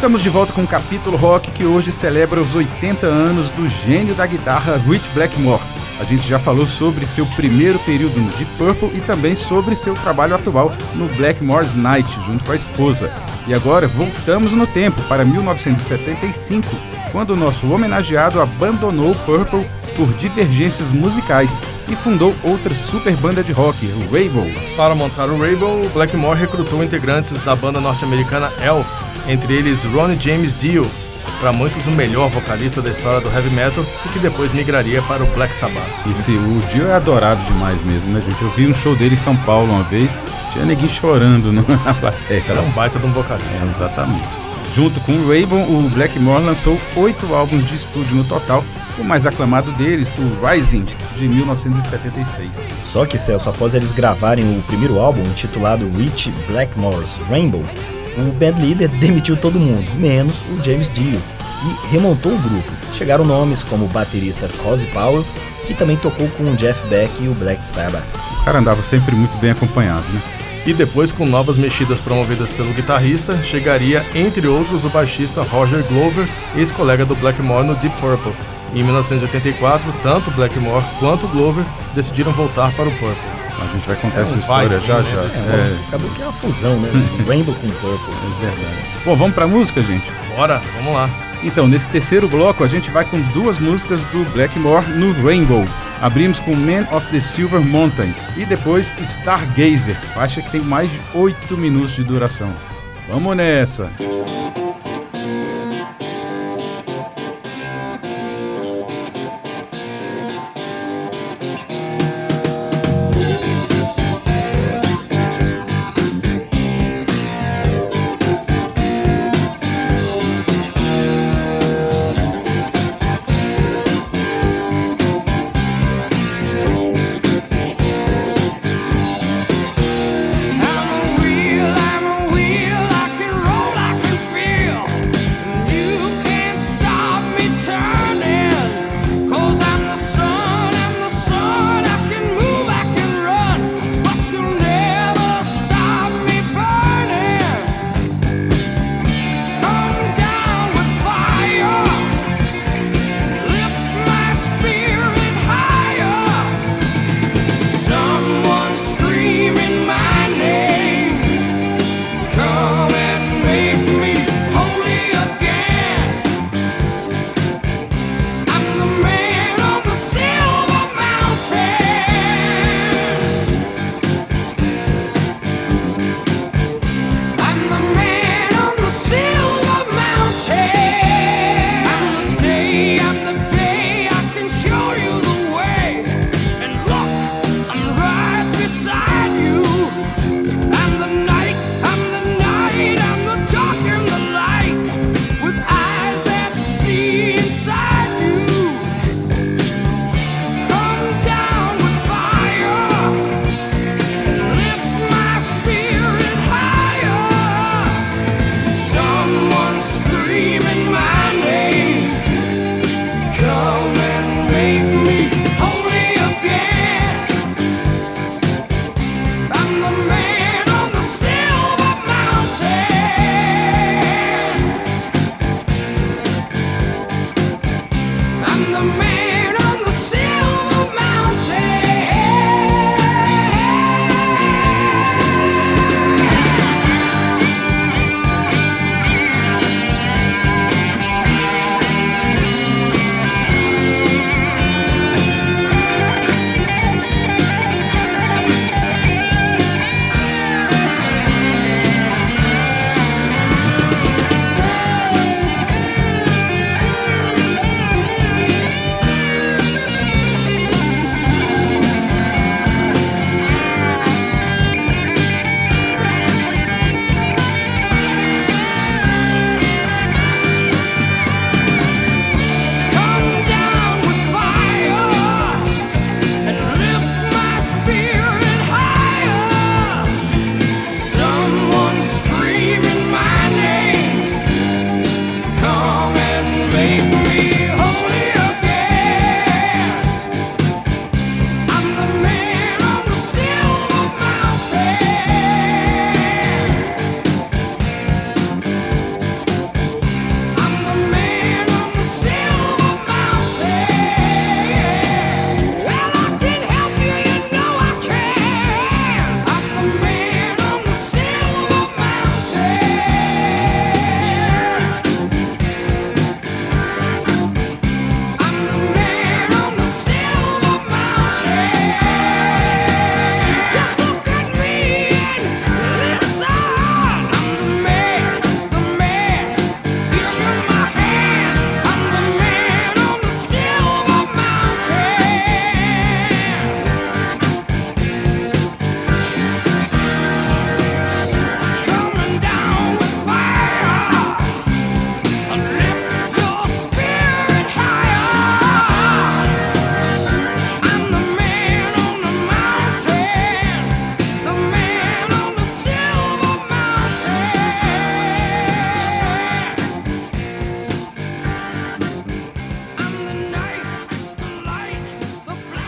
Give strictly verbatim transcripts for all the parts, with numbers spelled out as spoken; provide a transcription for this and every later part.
Estamos de volta com o Capítulo Rock, que hoje celebra os oitenta anos do gênio da guitarra Rich Blackmore. A gente já falou sobre seu primeiro período no Deep Purple e também sobre seu trabalho atual no Blackmore's Night, junto com a esposa. E agora voltamos no tempo para mil novecentos e setenta e cinco, quando o nosso homenageado abandonou o Purple por divergências musicais e fundou outra super banda de rock, o Rainbow. Para montar o Rainbow, Blackmore recrutou integrantes da banda norte-americana Elf, entre eles Ronnie James Dio, para muitos o melhor vocalista da história do heavy metal e que depois migraria para o Black Sabbath. Esse, o Dio é adorado demais mesmo, né, gente? Eu vi um show dele em São Paulo uma vez, tinha neguinho chorando na plateia. É um baita de um vocalista. É, exatamente. Junto com o Rainbow, o Blackmore lançou oito álbuns de estúdio no total, o mais aclamado deles, o Rising, de mil novecentos e setenta e seis. Só que, Celso, após eles gravarem o primeiro álbum, intitulado Rich Blackmore's Rainbow, o band leader demitiu todo mundo, menos o James Dio, e remontou o grupo. Chegaram nomes como o baterista Cozy Powell, que também tocou com o Jeff Beck e o Black Sabbath. O cara andava sempre muito bem acompanhado, né? E depois, com novas mexidas promovidas pelo guitarrista, chegaria, entre outros, o baixista Roger Glover, ex-colega do Blackmore no Deep Purple. Em mil novecentos e oitenta e quatro, tanto Blackmore quanto Glover decidiram voltar para o Purple. A gente vai contar é essa um história vibe, já né? já. É, É. Acabou que é uma fusão, né? Rainbow com Purple. É verdade. Bom, vamos pra música, gente? Bora, vamos lá. Então, nesse terceiro bloco, a gente vai com duas músicas do Blackmore no Rainbow. Abrimos com Man of the Silver Mountain e depois Stargazer, faixa que tem mais de oito minutos de duração. Vamos nessa! I'm a wheel, I'm a wheel, I can roll, I can feel.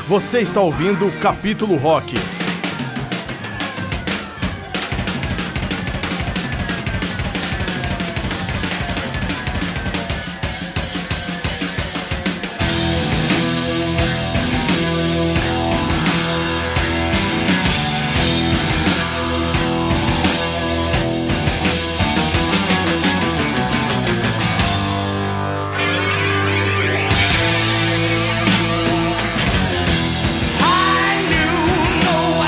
Você está ouvindo o Capítulo Rock. I knew no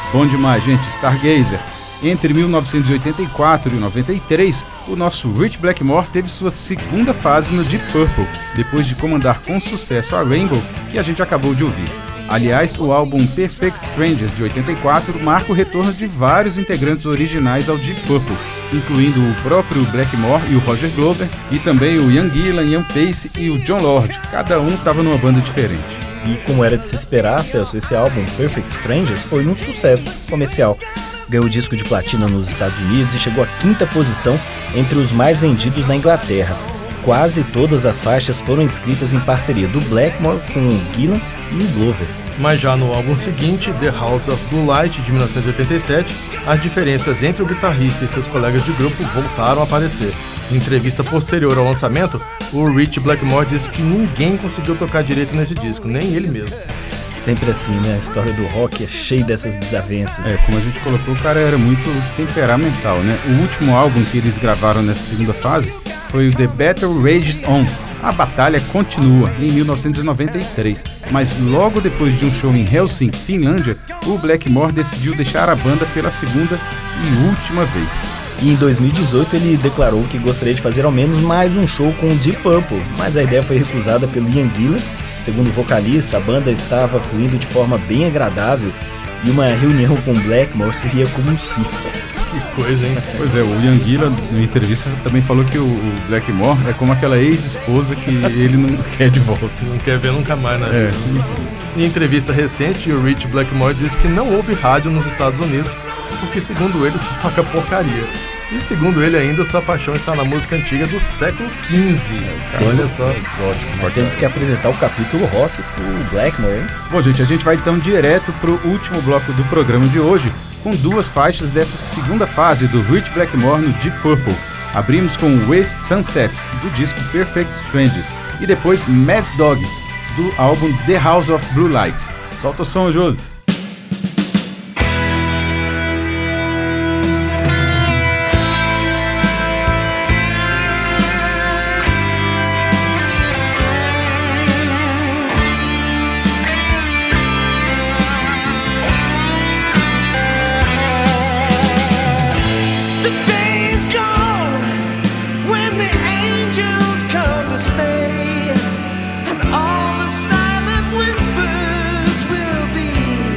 Bom demais, gente. Stargazer. Entre mil novecentos e oitenta e quatro e noventa e três, o nosso Rich Blackmore teve sua segunda fase no Deep Purple, depois de comandar com sucesso a Rainbow, que a gente acabou de ouvir. Aliás, o álbum Perfect Strangers, de oitenta e quatro, marca o retorno de vários integrantes originais ao Deep Purple, incluindo o próprio Blackmore e o Roger Glover, e também o Ian Gillan, Ian Pace e o Jon Lord. Cada um estava numa banda diferente. E como era de se esperar, Celso, esse álbum Perfect Strangers foi um sucesso comercial. Ganhou disco de platina nos Estados Unidos e chegou à quinta posição entre os mais vendidos na Inglaterra. Quase todas as faixas foram escritas em parceria do Blackmore com o Gillan e o Glover. Mas já no álbum seguinte, The House of Blue Light, de mil novecentos e oitenta e sete, as diferenças entre o guitarrista e seus colegas de grupo voltaram a aparecer. Em entrevista posterior ao lançamento, o Rich Blackmore disse que ninguém conseguiu tocar direito nesse disco, nem ele mesmo. Sempre assim, né? A história do rock é cheia dessas desavenças. É, como a gente colocou, o cara era muito temperamental, né? O último álbum que eles gravaram nessa segunda fase foi o The Battle Rages On. A batalha continua, em mil novecentos e noventa e três, mas logo depois de um show em Helsinki, Finlândia, o Blackmore decidiu deixar a banda pela segunda e última vez. E em dois mil e dezoito ele declarou que gostaria de fazer ao menos mais um show com o Deep Purple, mas a ideia foi recusada pelo Ian Gillan. Segundo o vocalista, a banda estava fluindo de forma bem agradável e uma reunião com Blackmore seria como um circo. Que coisa, hein? Pois é, o Ian Gillan, na entrevista, também falou que o Blackmore é como aquela ex-esposa que ele não quer de volta. Não quer ver nunca mais na É. vida. Em entrevista recente, o Rich Blackmore disse que não ouve rádio nos Estados Unidos porque, segundo ele, só toca porcaria. E, segundo ele ainda, sua paixão está na música antiga do século quinze. Cara, olha só. Exótico. Mas temos que apresentar o capítulo rock pro Blackmore, hein? Bom, gente, a gente vai então direto pro último bloco do programa de hoje, com duas faixas dessa segunda fase do Rich Blackmore no Deep Purple. Abrimos com Waste Sunsets, do disco Perfect Strangers, e depois Mad Dog, do álbum The House of Blue Light. Solta o som, Josi. All the silent whispers will be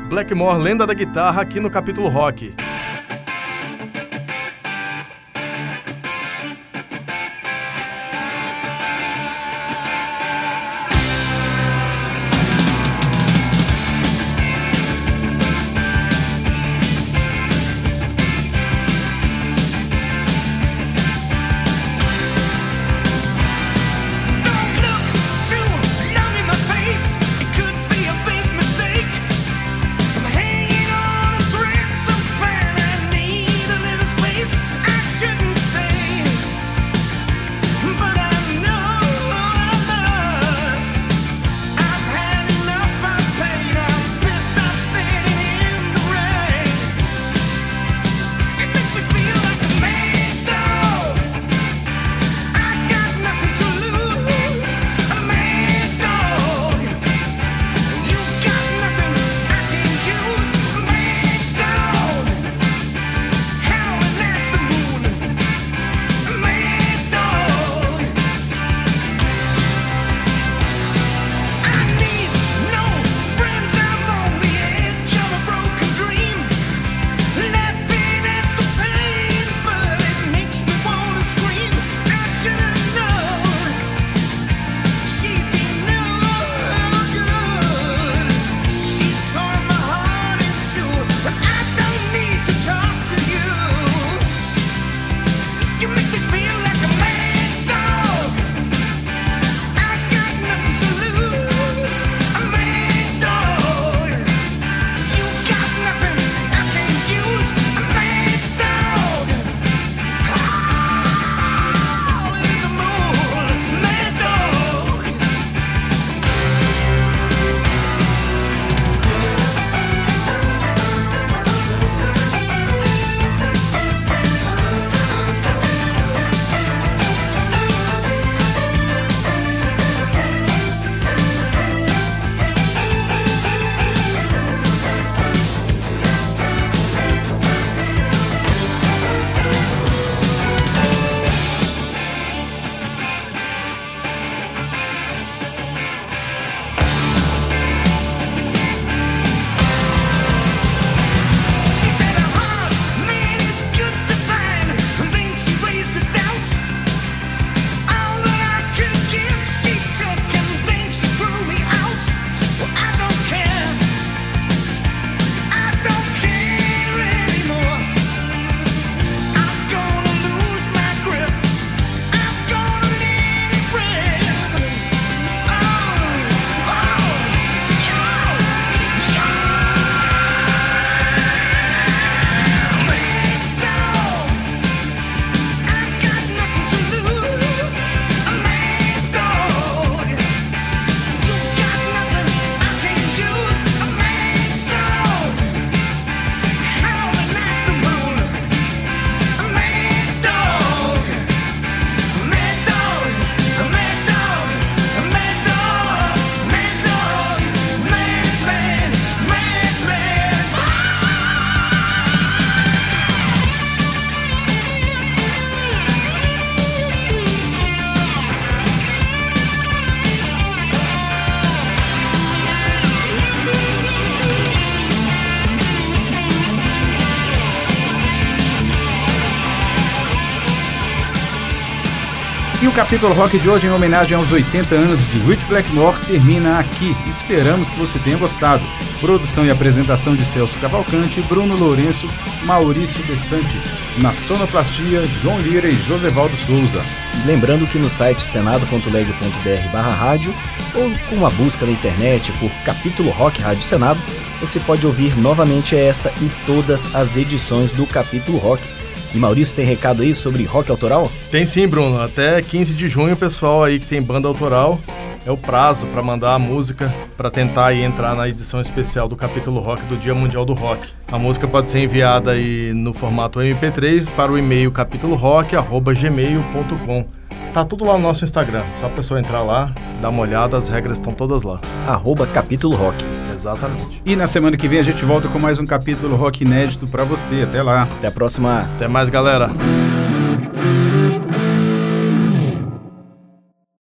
Blackmore, lenda da guitarra, aqui no Capítulo Rock. E o Capítulo Rock de hoje, em homenagem aos oitenta anos de Rich Blackmore, termina aqui. Esperamos que você tenha gostado. Produção e apresentação de Celso Cavalcante, Bruno Lourenço, Maurício Bessante. Na sonoplastia, João Lira e Josevaldo Souza. Lembrando que no site senado ponto leg ponto br barra rádio ou com uma busca na internet por Capítulo Rock Rádio Senado, você pode ouvir novamente esta e todas as edições do Capítulo Rock. E Maurício, tem recado aí sobre rock autoral? Tem sim, Bruno. Até quinze de junho, o pessoal aí que tem banda autoral, é o prazo para mandar a música para tentar aí entrar na edição especial do Capítulo Rock do Dia Mundial do Rock. A música pode ser enviada aí no formato M P três para o e-mail capítulo rock arroba gmail ponto com. Tá tudo lá no nosso Instagram, só a pessoa entrar lá, dar uma olhada, as regras estão todas lá. Arroba Capítulo Rock. Exatamente. E na semana que vem a gente volta com mais um Capítulo Rock inédito pra você. Até lá. Até a próxima. Até mais, galera.